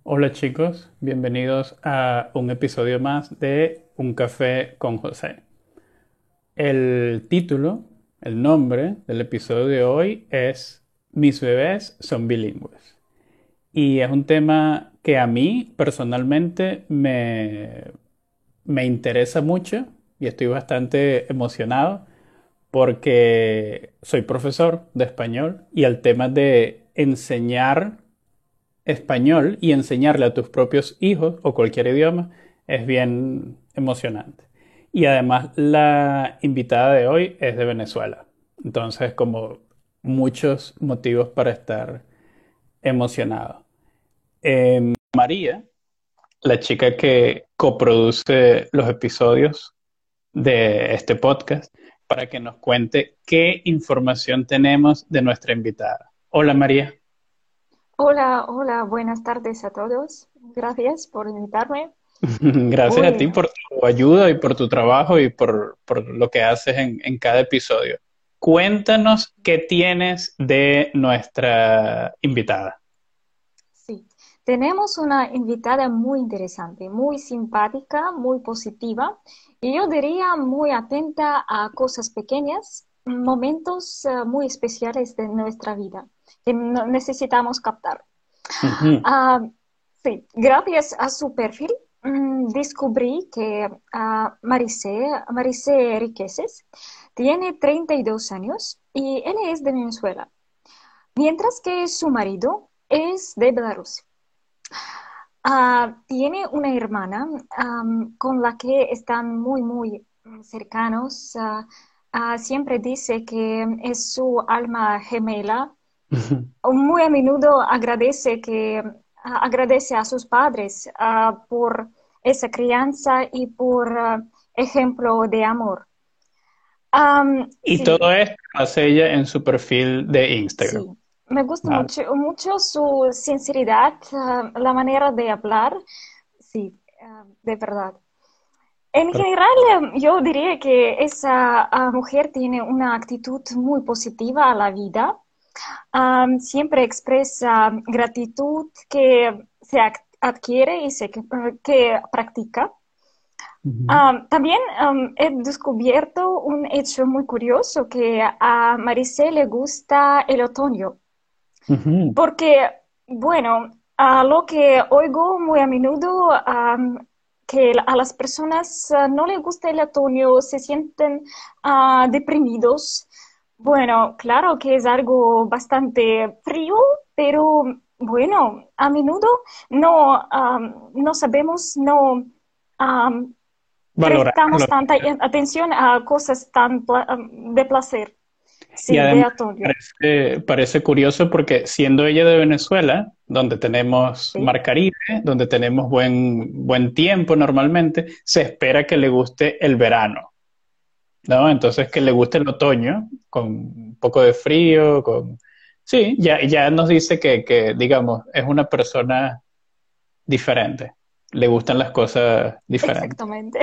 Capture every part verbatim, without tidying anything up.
Hola chicos, bienvenidos a un episodio más de Un café con José. El título, el nombre del episodio de hoy es Mis bebés son bilingües. Y es un tema que a mí personalmente me, me interesa mucho y estoy bastante emocionado porque soy profesor de español y el tema de enseñar español y enseñarle a tus propios hijos o cualquier idioma es bien emocionante. Y además la invitada de hoy es de Venezuela. Entonces, como muchos motivos para estar emocionado. Eh, María, la chica que coproduce los episodios de este podcast, para que nos cuente qué información tenemos de nuestra invitada. Hola María. Hola, hola, buenas tardes a todos. Gracias por invitarme. Gracias a ti Bueno, por tu ayuda y por tu trabajo y por, por lo que haces en, en cada episodio. Cuéntanos qué tienes de nuestra invitada. sí, tenemos una invitada muy interesante, muy simpática, muy positiva y yo diría muy atenta a cosas pequeñas, momentos eh, muy especiales de nuestra vida que no- necesitamos captar. Ujú. Ah, sí, gracias a su perfil mm, descubrí que ah, Maricé, Maricé Riqueses tiene treinta y dos años y él es de Venezuela, mientras que su marido es de Belarus. Ah, tiene una hermana am, con la que están muy, muy mm, cercanos. Ah, ah, siempre dice que es su alma gemela. Muy a menudo agradece que ah, agradece a sus padres ah, por esa crianza y por ah, ejemplo de amor. Am, Y sí, todo esto lo hace ella en su perfil de Instagram. sí, me gusta Vale. mucho, mucho su sinceridad, ah, la manera de hablar, sí, ah, de verdad. En general, eh, yo diría que esa ah, mujer tiene una actitud muy positiva a la vida. Am, siempre expresa gratitud que se ac- adquiere y se, que, que practica. Ujú. Am, también am, he descubierto un hecho muy curioso, que a Maricé le gusta el otoño, Ujú. porque, bueno, a lo que oigo muy a menudo, am, que a las personas ah, no les gusta el otoño, se sienten ah, deprimidos. Bueno, claro que es algo bastante frío, pero bueno, a menudo no, am, no sabemos, no am, Valorarlo. prestamos tanta atención a cosas tan pla- de placer, Y sí, de además otoño. parece, parece curioso porque siendo ella de Venezuela, donde tenemos Sí, Mar Caribe, donde tenemos buen, buen tiempo normalmente, se espera que le guste el verano. ¿No? Entonces que le guste el otoño, con un poco de frío, con... Sí, ya, ya nos dice que, que, digamos, es una persona diferente, le gustan las cosas diferentes. exactamente.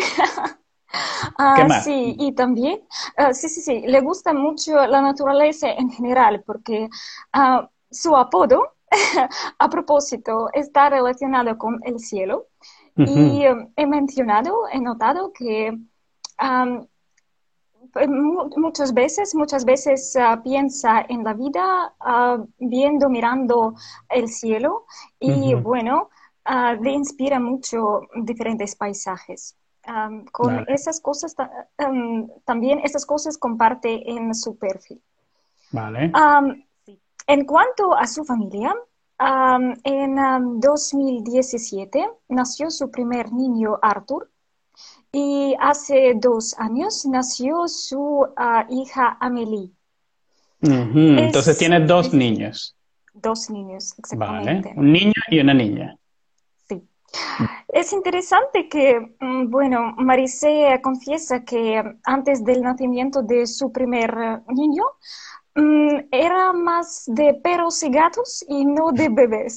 ¿Qué Ah, más? sí, y también, ah, sí, sí, sí, le gusta mucho la naturaleza en general, porque ah, su apodo, a propósito, está relacionado con el cielo. Ujú. Y eh, he mencionado, he notado que am, pues, mu- muchas veces, muchas veces ah, piensa en la vida ah, viendo, mirando el cielo y Ujú. bueno, ah, le inspira mucho diferentes paisajes. Am, con Vale, esas cosas, ta- am, también esas cosas comparte en su perfil. vale. Am, sí. En cuanto a su familia, am, en am, dos mil diecisiete nació su primer niño, Arthur, y hace dos años nació su ah, hija Amelie. Ujú. Entonces Es, tiene sí, dos sí, sí, niños, dos niños, ¿vale? exactamente. Un niño y una niña. Sí. Es interesante que, mm, bueno, Maricé confiesa que antes del nacimiento de su primer eh, niño, mm, era más de perros y gatos y no de bebés.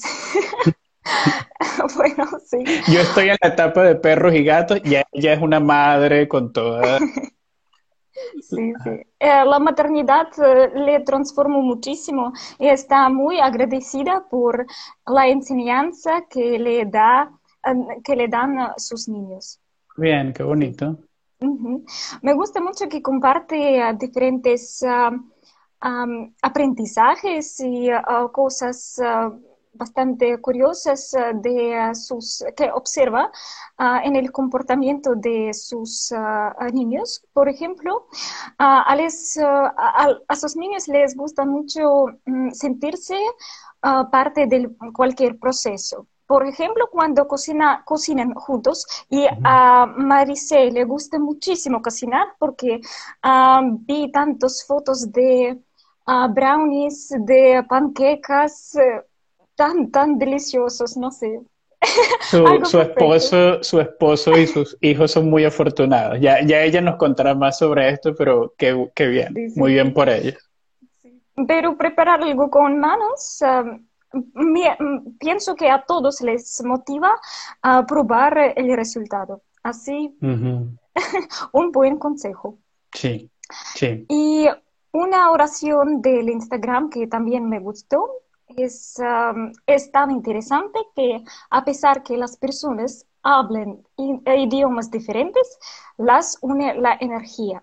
Bueno, sí. Yo estoy en la etapa de perros y gatos, ya ella es una madre con toda... Sí, sí. Eh, la maternidad eh, le transformó muchísimo y está muy agradecida por la enseñanza que le da, eh, que le dan a sus niños. Bien, qué Sí. bonito. Ujú. Me gusta mucho que comparte ah, diferentes ah, am, aprendizajes y ah, cosas ah, bastante curiosas ah, de ah, sus que observa ah, en el comportamiento de sus ah, ah, niños. Por ejemplo, ah, a, les, ah, a, a sus niños les gusta mucho mm, sentirse ah, parte de cualquier proceso. Por ejemplo, cuando cocina, cocinan juntos, y Ujú. a Maricé le gusta muchísimo cocinar porque ah, vi tantas fotos de ah, brownies, de panquecas, eh, tan, tan deliciosos, no sé, Su, algo su perfecto. esposo, su esposo y sus hijos son muy afortunados. Ya, ya ella nos contará más sobre esto, pero qué, qué bien, Sí, muy sí, bien sí. por ellos. Sí. Pero preparar algo con manos, ah, me- mm, pienso que a todos les motiva a probar el resultado. Así, Ujú. un buen consejo. Sí, sí. Y una oración del Instagram que también me gustó es, um, es tan interesante que a pesar que las personas hablen i- idiomas diferentes, las une la energía.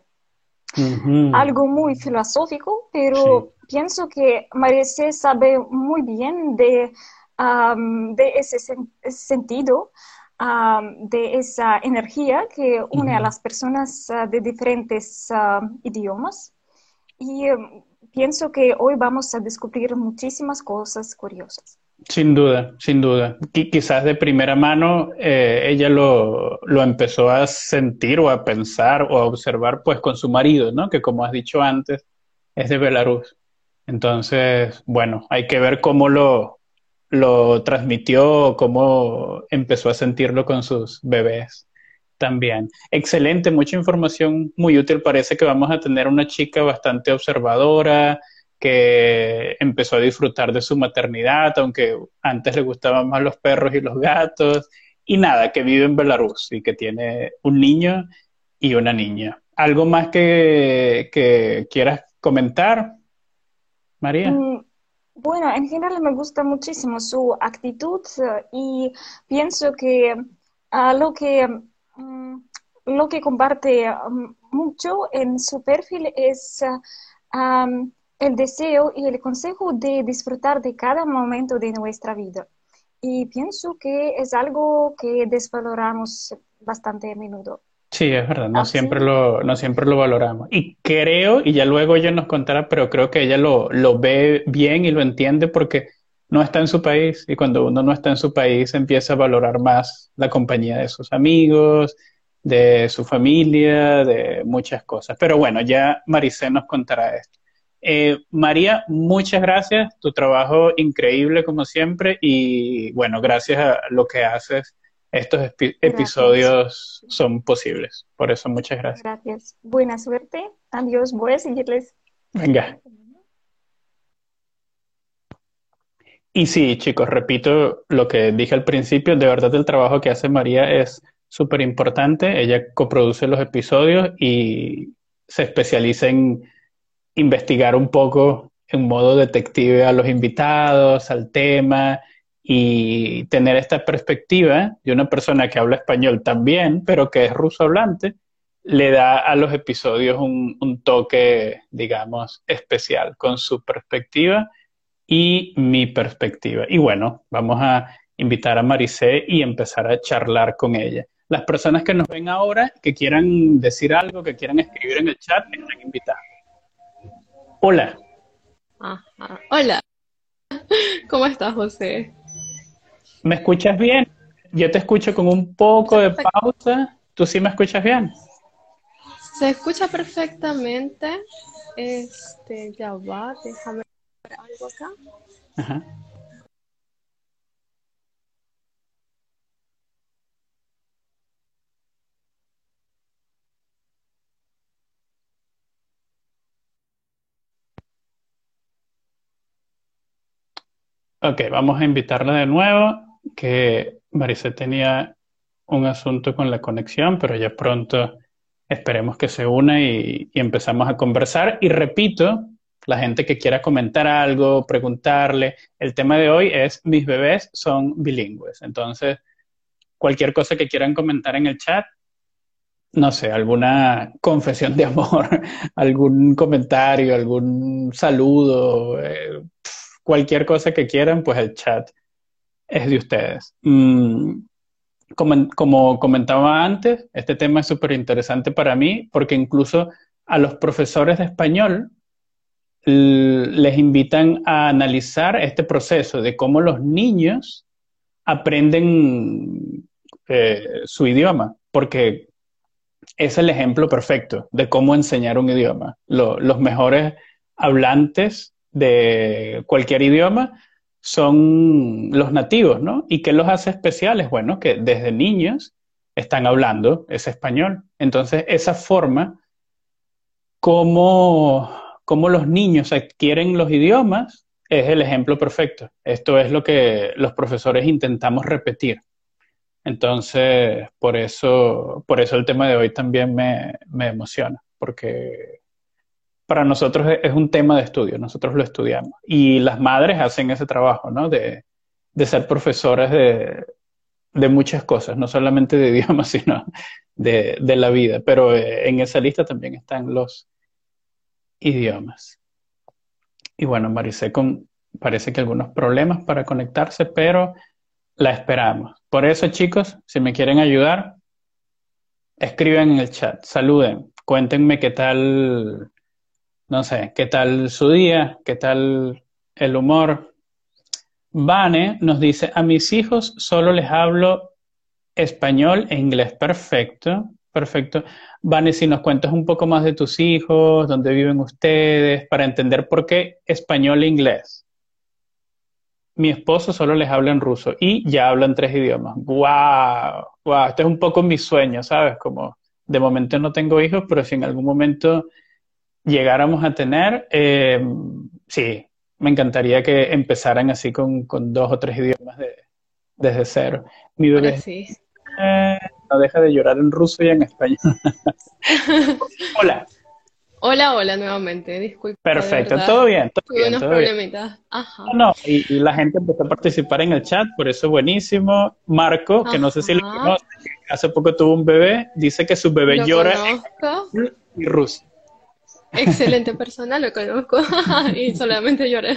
Ujú. Algo muy filosófico, Sí. pero pienso que Maricé sabe muy bien de, um, de ese, sen- ese sentido, um, de esa energía que une a Ujú. las personas uh, de diferentes uh, idiomas. Y um, pienso que hoy vamos a descubrir muchísimas cosas curiosas. Sin duda, sin duda. Qui- quizás de primera mano eh, ella lo, lo empezó a sentir o a pensar o a observar pues con su marido, ¿no? Que como has dicho antes, es de Belarus. Entonces, bueno, hay que ver cómo lo, lo transmitió, cómo empezó a sentirlo con sus bebés también. Excelente, mucha información muy útil. Parece que vamos a tener una chica bastante observadora, que empezó a disfrutar de su maternidad, aunque antes le gustaban más los perros y los gatos, y nada, que vive en Belarus y que tiene un niño y una niña. ¿Algo más que, que quieras comentar, María? Mm, bueno, en general me gusta muchísimo su actitud eh, y pienso que ah, lo que, mm, lo que comparte mm, mucho en su perfil es ah, am, el deseo y el consejo de disfrutar de cada momento de nuestra vida. Y pienso que es algo que desvaloramos bastante a menudo. Sí, es verdad, no siempre Así, lo, no siempre lo valoramos. Y creo, y ya luego ella nos contará, pero creo que ella lo, lo ve bien y lo entiende porque no está en su país y cuando uno no está en su país empieza a valorar más la compañía de sus amigos, de su familia, de muchas cosas. Pero bueno, ya Maricé nos contará esto. Eh, María, muchas gracias, tu trabajo increíble como siempre y bueno, gracias a lo que haces estos epi- gracias. episodios son posibles. Por eso, muchas gracias. Gracias. Buena suerte. Adiós. Voy a seguirles. Venga. Y sí, chicos, repito lo que dije al principio, de verdad el trabajo que hace María es súper importante. Ella coproduce los episodios y se especializa en investigar un poco en modo detective a los invitados, al tema y tener esta perspectiva de una persona que habla español también, pero que es ruso hablante, le da a los episodios un, un toque, digamos, especial con su perspectiva y mi perspectiva. Y bueno, vamos a invitar a Maricé y empezar a charlar con ella. Las personas que nos ven ahora, que quieran decir algo, que quieran escribir en el chat, están invitadas. Hola, Ajá. Hola, ¿cómo estás, José? ¿me escuchas bien? Yo te escucho con un poco de Perfecto. pausa. ¿Tú sí me escuchas bien? Se escucha perfectamente. Este, ya va, déjame ver algo acá. Ajá. Ok, vamos a invitarla de nuevo, que Maricé tenía un asunto con la conexión, pero ya pronto esperemos que se una y, y empezamos a conversar. Y repito, la gente que quiera comentar algo, preguntarle, el tema de hoy es mis bebés son bilingües. Entonces, cualquier cosa que quieran comentar en el chat, no sé, alguna confesión de amor, algún comentario, algún saludo, eh, cualquier cosa que quieran, pues el chat es de ustedes. Mm, como, como comentaba antes, este tema es súper interesante para mí porque incluso a los profesores de español les invitan a analizar este proceso de cómo los niños aprenden eh, su idioma, porque es el ejemplo perfecto de cómo enseñar un idioma. Lo, los mejores hablantes de cualquier idioma son los nativos, ¿no? ¿Y qué los hace especiales? Bueno, que desde niños están hablando ese español. Entonces, esa forma como, como los niños adquieren los idiomas es el ejemplo perfecto. Esto es lo que los profesores intentamos repetir. Entonces, por eso, por eso el tema de hoy también me, me emociona, porque para nosotros es, es un tema de estudio, nosotros lo estudiamos. Y las madres hacen ese trabajo, ¿no? De, de ser profesoras de, de muchas cosas, no solamente de idiomas, sino de, de la vida. Pero eh, en esa lista también están los idiomas. Y bueno, Maricé con, parece que algunos problemas para conectarse, pero la esperamos. Por eso, chicos, si me quieren ayudar, escriban en el chat, saluden, cuéntenme qué tal, no sé, qué tal su día, qué tal el humor. Vane nos dice, a mis hijos solo les hablo español e inglés. Perfecto, perfecto. Vane, si nos cuentas un poco más de tus hijos, dónde viven ustedes, para entender por qué español e inglés. Mi esposo solo les habla en ruso y ya hablan tres idiomas. ¡Wow! ¡Wow! Este es un poco mi sueño, ¿sabes? Como de momento no tengo hijos, pero si en algún momento llegáramos a tener, eh, sí, me encantaría que empezaran así con, con dos o tres idiomas de, desde cero. Mi Ahora bebé sí. eh, no deja de llorar en ruso y en español. Hola. Hola, hola nuevamente. Disculpa, de Perfecto, verdad. todo bien, todo Tuve bien, unos todo bien. problemitas. Ajá. No, no, y, y la gente empezó a participar en el chat, por eso buenísimo. Marco, que no sé si lo Ajá. conoce, que hace poco tuvo un bebé, dice que su bebé Lo llora conozco. en y ruso. Excelente persona, lo conozco. Y solamente lloré.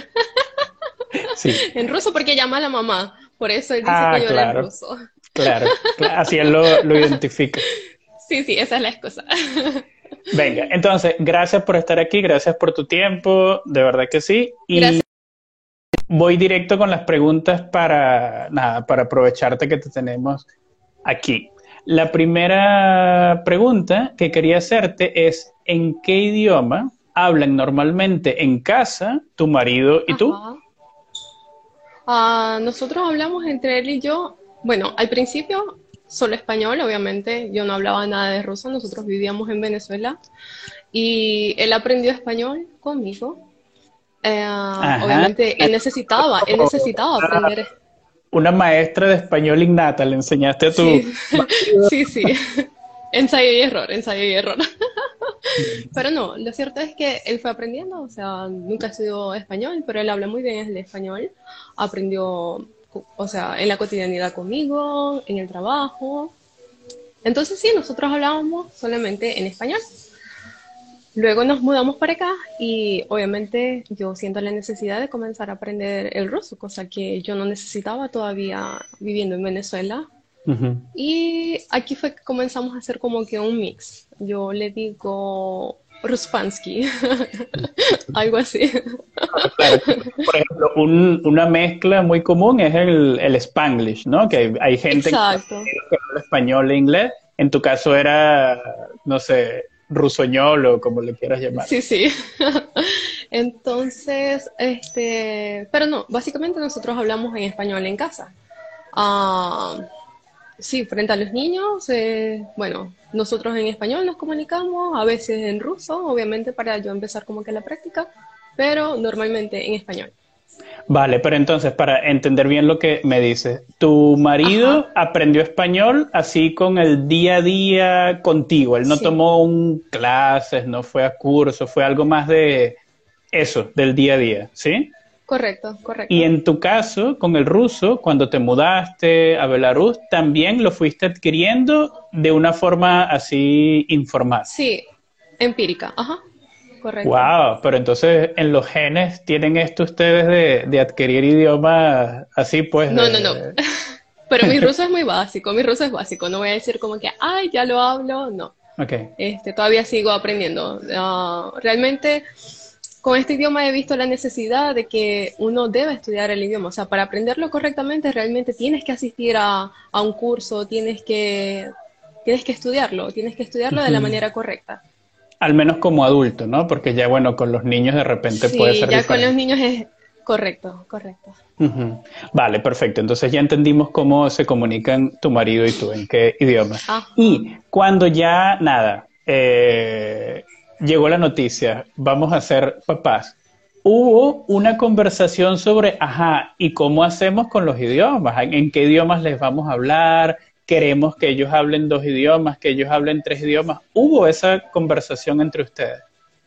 Sí. En ruso porque llama a la mamá. Por eso él dice que Ah, llora en claro, ruso. claro, claro, así él lo, lo identifica. Sí, sí, esa es la excusa. Venga, entonces, gracias por estar aquí, gracias por tu tiempo, de verdad que sí. Y Gracias. voy directo con las preguntas para, nada, para aprovecharte que te tenemos aquí. La primera pregunta que quería hacerte es, ¿en qué idioma hablan normalmente en casa tu marido y tú? Ajá. Ah, nosotros hablamos entre él y yo, bueno, al principio solo español, obviamente, yo no hablaba nada de ruso, nosotros vivíamos en Venezuela y él aprendió español conmigo. Eh, Ajá. obviamente, él necesitaba, él necesitaba aprender. Una maestra de español innata, le enseñaste a tu Sí, marido. sí, sí. Ensayo y error, ensayo y error. Pero no, lo cierto es que él fue aprendiendo, o sea, nunca ha sido español, pero él habla muy bien el español. Aprendió, o sea, en la cotidianidad conmigo, en el trabajo. Entonces sí, nosotros hablábamos solamente en español. Luego nos mudamos para acá y obviamente yo siento la necesidad de comenzar a aprender el ruso, cosa que yo no necesitaba todavía viviendo en Venezuela. Ujú. Y aquí fue que comenzamos a hacer como que un mix. Yo le digo Ruspansky, algo así. Claro, por ejemplo, un- una mezcla muy común es el, el Spanglish, ¿no? Que hay, hay gente en Estados Exacto. Unidos que habla español e inglés. En tu caso era, no sé, rusoñol o como le quieras llamar. Sí, sí. Entonces, este, pero no, básicamente nosotros hablamos en español en casa. Ah, sí, frente a los niños, eh, bueno, nosotros en español nos comunicamos, a veces en ruso, obviamente para yo empezar como que la práctica, pero normalmente en español. Vale, pero entonces, para entender bien lo que me dices, tu marido Ajá, aprendió español así con el día a día contigo. Él no sí, tomó un clases, no fue a curso, fue algo más de eso, del día a día, ¿sí? correcto, Y correcto. en tu caso, con el ruso, cuando te mudaste a Belarus, también lo fuiste adquiriendo de una forma así informal. Sí, empírica, ajá, correcto. Wow, pero entonces en los genes tienen esto ustedes de, de adquirir idiomas así pues No, no, no. de... Pero mi ruso es muy básico, mi ruso es básico. No voy a decir como que, ay, ya lo hablo. No. Ok. Este, todavía sigo aprendiendo. Ah, realmente, con este idioma he visto la necesidad de que uno debe estudiar el idioma. O sea, para aprenderlo correctamente, realmente tienes que asistir a, a un curso, tienes que, tienes que estudiarlo, tienes que estudiarlo de la Ujú. manera correcta. Al menos como adulto, ¿no? Porque ya bueno, con los niños de repente puede Sí, ser ya con los diferente. niños es correcto, correcto. Ujú. Vale, perfecto. Entonces ya entendimos cómo se comunican tu marido y tú, en qué idioma. Ajá. Y cuando ya, nada, eh, llegó la noticia, vamos a ser papás, hubo una conversación sobre, ajá, ¿y cómo hacemos con los idiomas? ¿En en qué idiomas les vamos a hablar? ¿Queremos que ellos hablen dos idiomas, que ellos hablen tres idiomas? ¿Hubo esa conversación entre ustedes?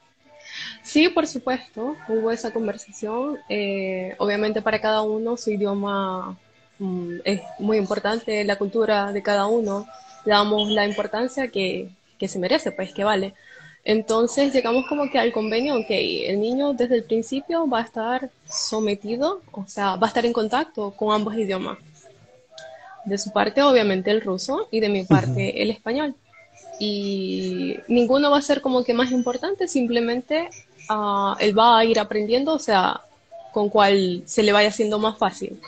Sí, por supuesto, hubo esa conversación. Eh, obviamente para cada uno su idioma mm, es muy importante, la cultura de cada uno, le damos la importancia que, que se merece, pues que vale. Entonces llegamos como que al convenio, ok, el niño desde el principio va a estar sometido, o sea, va a estar en contacto con ambos idiomas. De su parte, obviamente, el ruso y de mi Ujú. parte, el español. Y ninguno va a ser como que más importante, simplemente uh, él va a ir aprendiendo, o sea, con cuál se le vaya haciendo más fácil.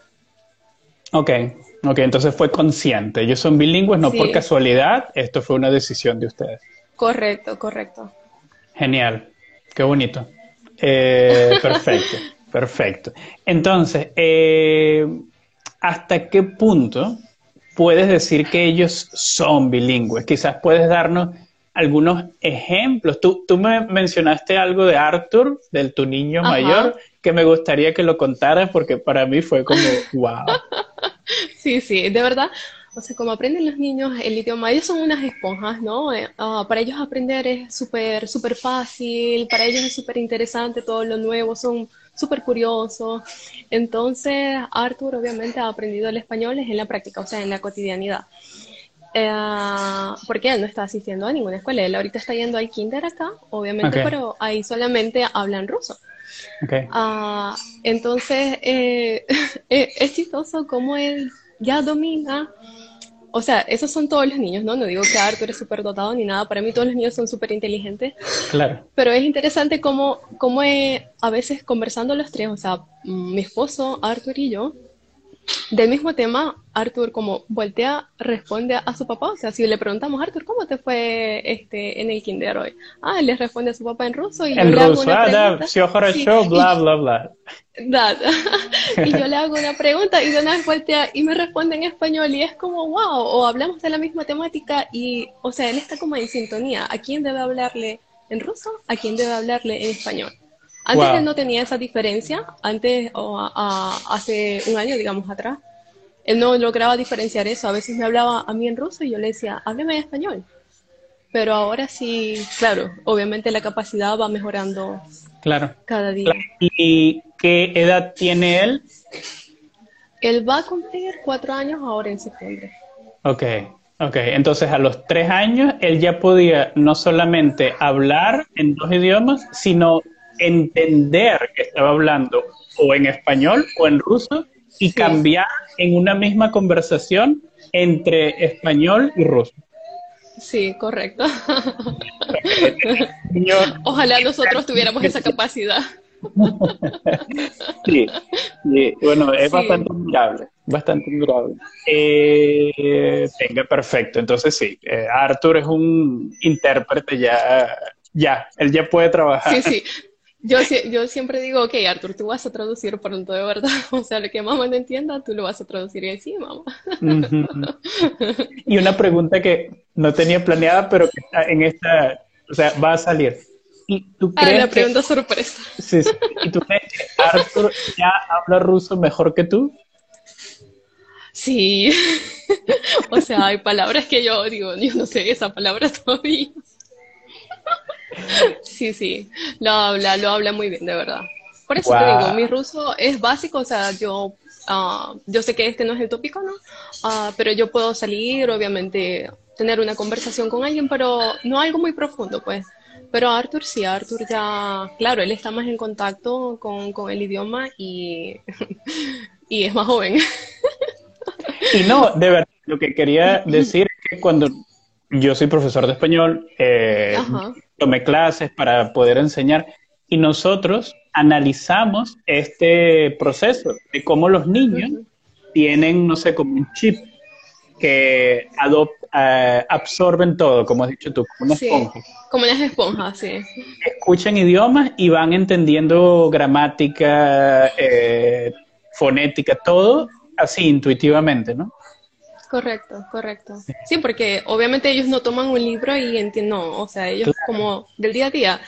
Ok, ok, entonces fue consciente. Ellos son bilingües, no por Sí, casualidad, esto fue una decisión de ustedes. correcto, correcto. Genial, qué bonito. Eh, perfecto, perfecto. Entonces, eh, ¿hasta qué punto puedes decir que ellos son bilingües? Quizás puedes darnos algunos ejemplos. Tú, tú me mencionaste algo de Arthur, del tu niño Ajá, mayor, que me gustaría que lo contaras porque para mí fue como, wow. sí, sí, de verdad. O sea, como aprenden los niños el idioma, ellos son unas esponjas, ¿no? Eh, ah, para ellos aprender es súper, súper fácil, para ellos es súper interesante todo lo nuevo, son súper curiosos. Entonces, Arthur obviamente ha aprendido el español es en la práctica, o sea, en la cotidianidad. Eh, porque él no está asistiendo a ninguna escuela, él ahorita está yendo al kinder acá, Ok, obviamente, pero ahí solamente hablan ruso. ok, Ah, entonces, eh, eh, es chistoso cómo él ya domina, o sea, esos son todos los niños, ¿no? No digo que Arthur es súper dotado ni nada, para mí todos los niños son súper inteligentes, claro. pero es interesante cómo, cómo eh, a veces conversando los tres, o sea, mm, mi esposo, Arthur y yo, del mismo tema, Arthur como voltea, responde a, a su papá, o sea, si le preguntamos, Arthur, ¿cómo te fue este, en el kinder hoy? Ah, él le responde a su papá en ruso y yo En le hago ruso, una ah, да, pregunta, все sí, хорошо, y bla, bla, bla. that. Y yo le hago una pregunta y de una vez voltea y me responde en español y es como, wow, o hablamos de la misma temática y, o sea, él está como en sintonía. ¿A quién debe hablarle en ruso? ¿A quién debe hablarle en español? Antes él Wow. no tenía esa diferencia, antes o a, a, hace un año, digamos, atrás, él no lograba diferenciar eso. A veces me hablaba a mí en ruso y yo le decía, hábleme en español. Pero ahora sí, claro, obviamente la capacidad va mejorando Claro. cada Claro. día. ¿Y qué edad tiene él? Él va a cumplir cuatro años ahora en septiembre. Ok, ok. Entonces a los tres años él ya podía no solamente hablar en dos idiomas, sino entender que estaba hablando o en español o en ruso y Sí, cambiar en una misma conversación entre español y ruso. sí, correcto. Niño, Ojalá nosotros tuviéramos esa capacidad. sí, sí, bueno, es Sí, bastante admirable, bastante admirable. Eh, venga, perfecto. Entonces sí, eh, Arthur es un intérprete ya, ya, él ya puede trabajar. sí, sí. Yo, sie- yo siempre digo, ok, Arthur, tú vas a traducir pronto, de verdad. O sea, lo que mamá no entienda, tú lo vas a traducir. Y él, sí, mamá. Ujú. Y una pregunta que no tenía planeada, pero que está en esta, o sea, va a salir. ¿Y tú Ah, crees la que, pregunta sorpresa. sí, sí, ¿y tú crees que Arthur ya habla ruso mejor que tú? Sí, o sea, hay palabras que yo digo, yo no sé esa palabra todavía. Sí, sí, lo habla, lo habla muy bien, de verdad. Por eso te digo, mi Guau. ruso es básico, o sea, yo, ah, yo sé que este no es el tópico, ¿no? Ah, pero yo puedo salir, obviamente, tener una conversación con alguien, pero no algo muy profundo, pues. Pero Arthur sí, Arthur ya, claro, él está más en contacto con, con el idioma y, y es más joven. Y no, de verdad, lo que quería decir es que cuando yo soy profesor de español, eh, Ajá. tomé clases para poder enseñar y nosotros analizamos este proceso de cómo los niños Ujú. tienen, no sé, como un chip que adop- eh, absorben todo, como has dicho tú, como una Sí, esponja. como las esponjas, sí. Escuchan idiomas y van entendiendo gramática, eh, fonética, todo así intuitivamente, ¿no? Correcto, correcto. Sí, porque obviamente ellos no toman un libro y entienden, no, o sea, ellos como del día a día,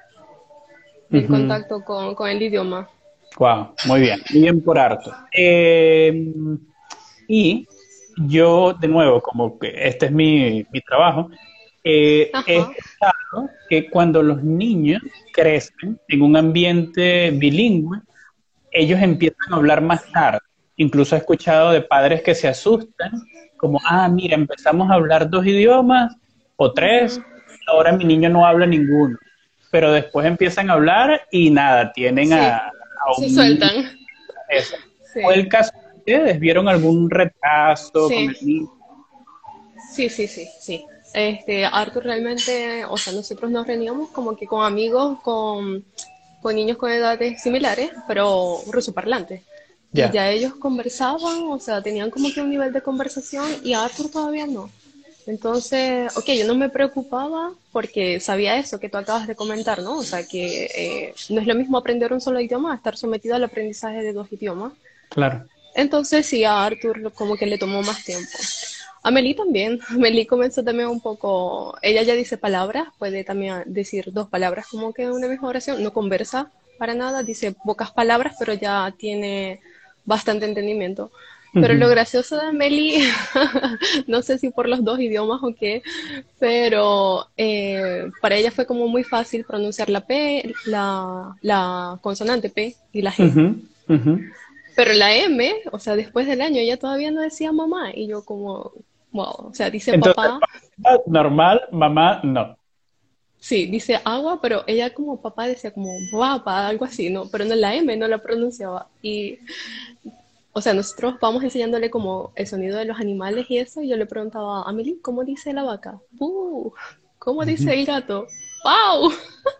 en contacto con, con el idioma. Wow, muy bien, muy bien por harto. Eh, y yo, de nuevo, como que este es mi, mi trabajo, eh, he Ajá. escuchado que cuando los niños crecen en un ambiente bilingüe, ellos empiezan a hablar más tarde. Incluso he escuchado de padres que se asustan, como, ah, mira, empezamos a hablar dos idiomas o tres, Ujú. ahora mi niño no habla ninguno. Pero después empiezan a hablar y nada, tienen Sí, a, a se un... sueltan. Eso. ¿Fue Sí, el caso de ustedes? ¿Vieron algún retraso con sí, el niño? sí, sí, sí, sí. Este, Arthur realmente, o sea, nosotros nos reuníamos como que con amigos, con, con niños con edades similares, pero rusoparlantes. Y Ya, ya ellos conversaban, o sea, tenían como que un nivel de conversación y Arthur todavía no. Entonces, ok, yo no me preocupaba porque sabía eso que tú acabas de comentar, ¿no? O sea, que eh, no es lo mismo aprender un solo idioma a estar sometido al aprendizaje de dos idiomas. claro. Entonces, sí, a Arthur como que le tomó más tiempo. A Meli también. Meli comenzó también un poco. Ella ya dice palabras, puede también decir dos palabras como que en una misma oración. No conversa para nada, dice pocas palabras, pero ya tiene bastante entendimiento. Pero lo Ujú. gracioso de Meli, no sé si por los dos idiomas o qué, pero eh, para ella fue como muy fácil pronunciar la P, la, la consonante P y la G. Ujú, ujú. Pero la M, o sea, después del año, ella todavía no decía mamá. Y yo como, wow, o sea, dice Entonces, papá, papá, normal, mamá, no. sí, dice agua, pero ella como papá decía como guapa, algo así, ¿no? Pero no la M, no la pronunciaba. Y, o sea, nosotros vamos enseñándole como el sonido de los animales y eso, y yo le preguntaba a Amelie, ¿cómo dice la vaca? ¡Uh! ¿Cómo dice el gato? ¡Wow!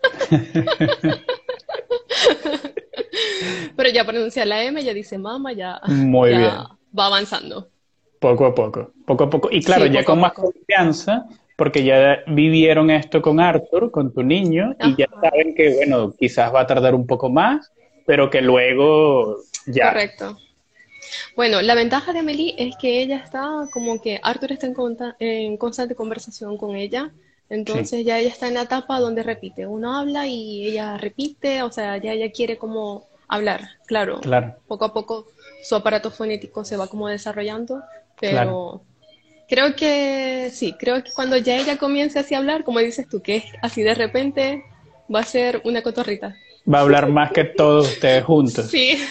Pero ya pronuncia la M, ya dice mamá, ya, Muy ya bien. va avanzando. Poco a poco, poco a poco. Y claro, Sí, ya poco a con más poco. confianza, porque ya vivieron esto con Arthur, con tu niño, y ya Ajá, saben que, bueno, quizás va a tardar un poco más, pero que luego ya. correcto. Bueno, la ventaja de Amelie es que ella está como que Arthur está en, conta- en constante conversación con ella, Sí, entonces ya ella está en la etapa donde repite, uno habla y ella repite, o sea, ya ella quiere como hablar, claro, claro, poco a poco su aparato fonético se va como desarrollando, claro. pero creo que sí, creo que cuando ya ella comience así a hablar, como dices tú, que es así de repente, va a ser una cotorrita. Va a hablar más que todos ustedes juntos. Sí,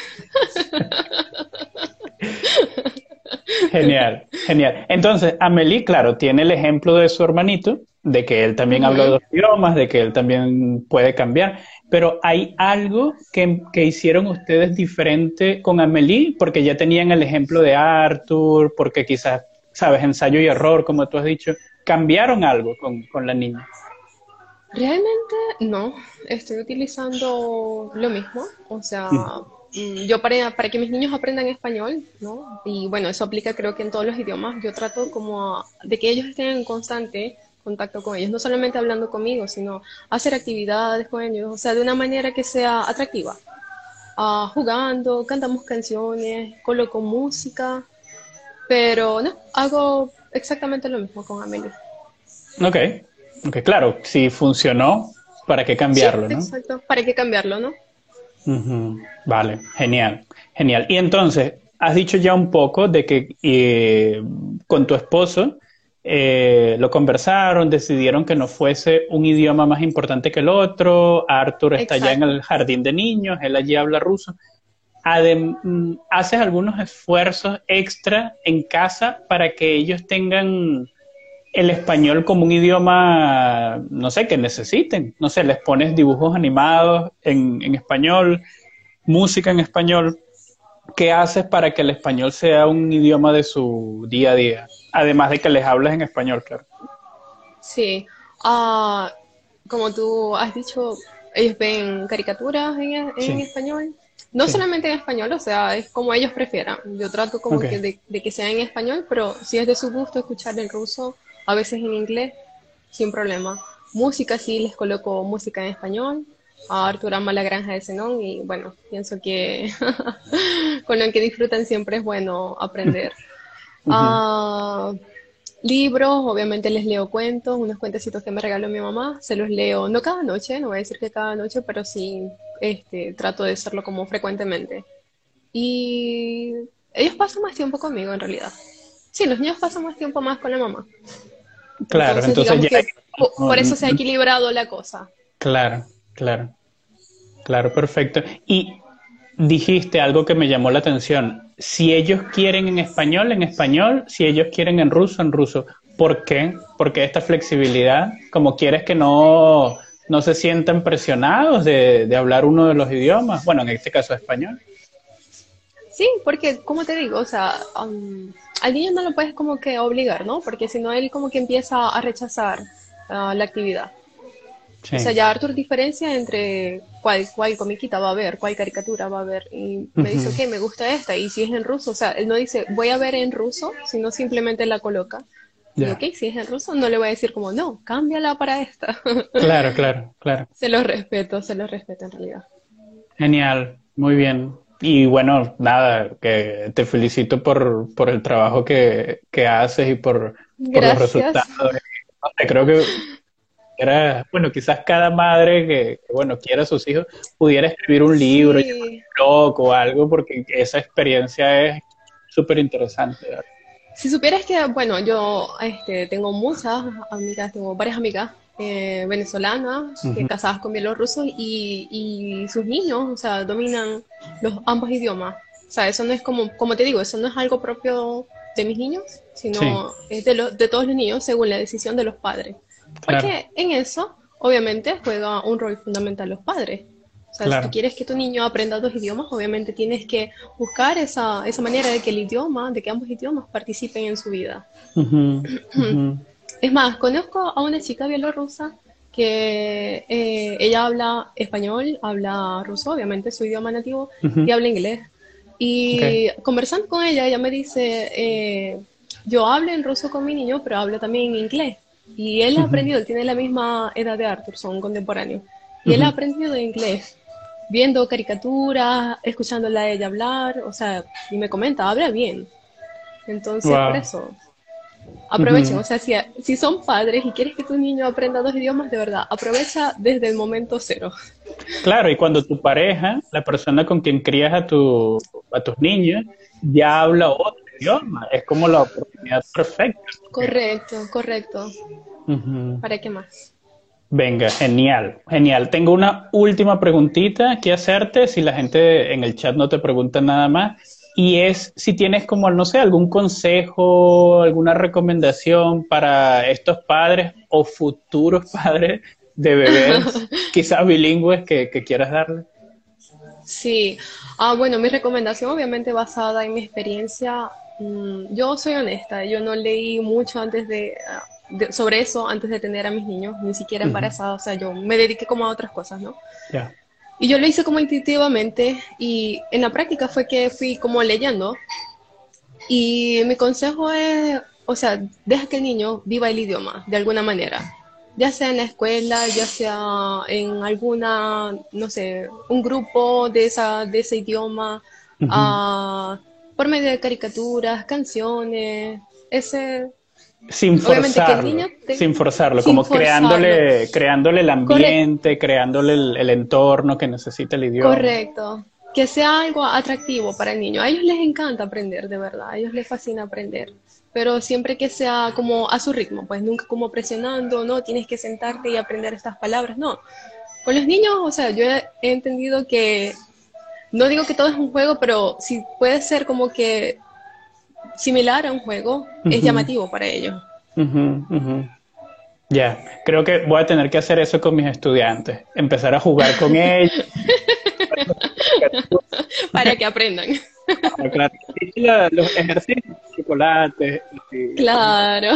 Genial, genial. Entonces, Amelie, claro, tiene el ejemplo de su hermanito, de que él también habla ujú. dos idiomas, de que él también puede cambiar, pero ¿hay algo que, que hicieron ustedes diferente con Amelie? Porque ya tenían el ejemplo de Arthur, porque quizás, sabes, ensayo y error, como tú has dicho, cambiaron algo con, con la niña. Realmente no, estoy utilizando lo mismo, o sea, Ujú, mm, yo para, para que mis niños aprendan español, ¿no? Y bueno, eso aplica creo que en todos los idiomas, yo trato como de que ellos estén en constante contacto con ellos, no solamente hablando conmigo, sino hacer actividades con ellos, o sea, de una manera que sea atractiva. Ah, jugando, cantamos canciones, coloco música, pero no, hago exactamente lo mismo con Amelie. ok, ok, claro, si funcionó, ¿Para qué Sí, cambiarlo, no? exacto. ¿Para qué cambiarlo, no? Ujú. Vale, genial, genial. Y entonces, has dicho ya un poco de que eh, con tu esposo eh, lo conversaron, decidieron que no fuese un idioma más importante que el otro. Arthur está ya en Exacto. el jardín de niños, él allí habla ruso. Adem- mm, ¿haces algunos esfuerzos extra en casa para que ellos tengan el español como un idioma, no sé, que necesiten? No sé, les pones dibujos animados en, en español, música en español. ¿Qué haces para que el español sea un idioma de su día a día? Además de que les hables en español, claro. Sí. Ah, como tú has dicho, ellos ven caricaturas en, en Sí, español. No sí. solamente en español, o sea, es como ellos prefieran. Yo trato como Ok, que de, de que sea en español, pero si es de su gusto escuchar el ruso, a veces en inglés, sin problema. Música, sí, les coloco música en español. A Artur ama La Granja de Zenón y bueno, pienso que con lo que disfrutan siempre es bueno aprender. ujú. Ah, libros, obviamente les leo cuentos, unos cuentecitos que me regaló mi mamá, se los leo, no cada noche, no voy a decir que cada noche, pero sí este, trato de hacerlo como frecuentemente. Y ellos pasan más tiempo conmigo en realidad. Sí, los niños pasan más tiempo más con la mamá. Claro, Entonces, entonces digamos ya, que po- no, por eso se ha no, equilibrado la cosa. claro, claro. Claro, perfecto. Y dijiste algo que me llamó la atención. Si ellos quieren en español, en español, si ellos quieren en ruso, en ruso. ¿Por qué? Porque esta flexibilidad, como quieres que no, no se sientan presionados de, de hablar uno de los idiomas, bueno, en este caso español. Sí, porque, como te digo, o sea, um, al niño no lo puedes como que obligar, ¿no? Porque si no, él como que empieza a rechazar ah, la actividad. O sea, Sí. ya Arthur diferencia entre cuál, cuál comiquita va a ver, cuál caricatura va a ver. Y me dice, Ujú. ok, me gusta esta. Y si es en ruso, o sea, él no dice, voy a ver en ruso, sino simplemente la coloca. Y ok, Ya. si es en ruso, no le voy a decir como, no, cámbiala para esta. Claro, claro, claro. Se lo respeto, se lo respeto en realidad. Genial, muy bien. Y bueno, nada, que te felicito por, por el trabajo que, que haces y por, por los resultados. Gracias. No sé, creo que era, bueno, quizás cada madre que, que, bueno, quiera a sus hijos pudiera escribir un libro, llevar Sí, un blog o algo, porque esa experiencia es súper interesante, ¿verdad? si supieras que, bueno, yo este, tengo muchas amigas, tengo varias amigas eh, venezolanas que Ujú. casadas con bielorrusos y, y sus niños, o sea, dominan los ambos idiomas. O sea, eso no es como, como te digo, eso no es algo propio de mis niños, Sí, sino es de, lo- de todos los niños según la decisión de los padres. claro, Porque en eso, obviamente, juega un rol fundamental los padres. O sea, si tú claro. quieres que tu niño aprenda dos idiomas, obviamente tienes que buscar esa, esa manera de que el idioma, de que ambos idiomas participen en su vida. Ujú, ujú, Es más, conozco a una chica bielorrusa que eh, ella habla español, habla ruso, obviamente su idioma nativo, y ujú. habla inglés. Ok. Y conversando con ella, ella me dice, eh, yo hablo en ruso con mi niño, pero hablo también en inglés. Y él ha Ujú, aprendido, él tiene la misma edad de Arthur, son contemporáneos. Y él ha ujú. aprendido inglés, viendo caricaturas, escuchándola a ella hablar, o sea, y me comenta, habla bien. Entonces, por Wow. eso, aprovechen, Ujú. o sea, si, si son padres y quieres que tu niño aprenda dos idiomas, de verdad, aprovecha desde el momento cero. Claro, y cuando tu pareja, la persona con quien crías a, tu, a tus niños, ya habla otro idioma, es como la oportunidad perfecta. Porque, Correcto, correcto. ujú. ¿Para qué más? Venga, genial, genial. Tengo una última preguntita que hacerte, si la gente en el chat no te pregunta nada más, y es si tienes como, no sé, algún consejo, alguna recomendación para estos padres o futuros padres de bebés, quizás bilingües, que, que quieras darle. Sí, ah, bueno, mi recomendación obviamente basada en mi experiencia, mm, yo soy honesta, yo no leí mucho antes de, ah, de- sobre eso antes de tener a mis niños, ni siquiera Ujú. embarazada, o sea, yo me dediqué como a otras cosas, ¿no? Ya. Y yo lo hice como intuitivamente y en la práctica fue que fui como leyendo y mi consejo es, o sea, deja que el niño viva el idioma de alguna manera, ya sea en la escuela, ya sea en alguna, no sé, un grupo de, esa, de ese idioma, Ujú. ah, por medio de caricaturas, canciones, ese, sin Obviamente que el forzarlo, niño te- sin forzarlo, sin como forzarlo. creándole, creándole el Correcto. ambiente, creándole el, el entorno que necesita el idioma. Correcto. Que sea algo atractivo para el niño. A ellos les encanta aprender, de verdad. A ellos les fascina aprender. Pero siempre que sea como a su ritmo, pues nunca como presionando, no, tienes que sentarte y aprender estas palabras. No. Con los niños, o sea, yo he he entendido que, no digo que todo es un juego, pero si puede ser como que similar a un juego, es Ujú, llamativo para ellos. ujú, ujú. Ya, creo que voy a tener que hacer eso con mis estudiantes, empezar a jugar con ellos. Para que aprendan. Claro, claro. Y la- los ejercicios, chocolate. y- Claro.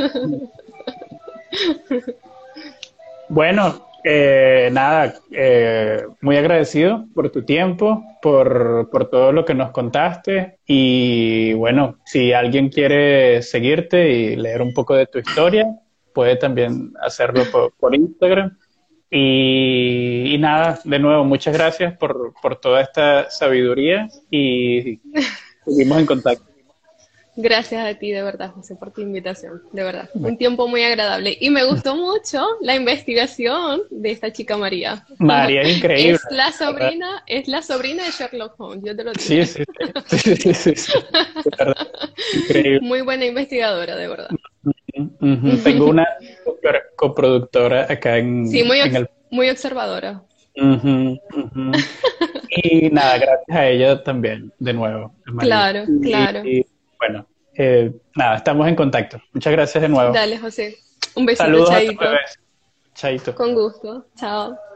Bueno, eh, nada, eh, muy agradecido por tu tiempo, por, por todo lo que nos contaste y bueno, si alguien quiere seguirte y leer un poco de tu historia, puede también hacerlo por, por Instagram. Y, y nada, de nuevo, muchas gracias por, por toda esta sabiduría y seguimos en contacto. Gracias a ti, de verdad, José, por tu invitación, de verdad. Un tiempo muy agradable. Y me gustó mucho la investigación de esta chica María. María es increíble. Es la sobrina, es la sobrina de Sherlock Holmes, yo te lo Sí, digo. sí, sí, sí, sí, sí, sí, de verdad, increíble. Muy buena investigadora, de verdad. Ujú. Tengo una coproductora acá en, Sí, muy, en ex- el... muy observadora. Ujú, ujú. Y nada, gracias a ella también, de nuevo, María. Claro, Y, claro. y, bueno, eh, nada, estamos en contacto. Muchas gracias de nuevo. Dale, José. Un besito, Saludos a tu chaito. bebé. Chaito. Con gusto. Chao.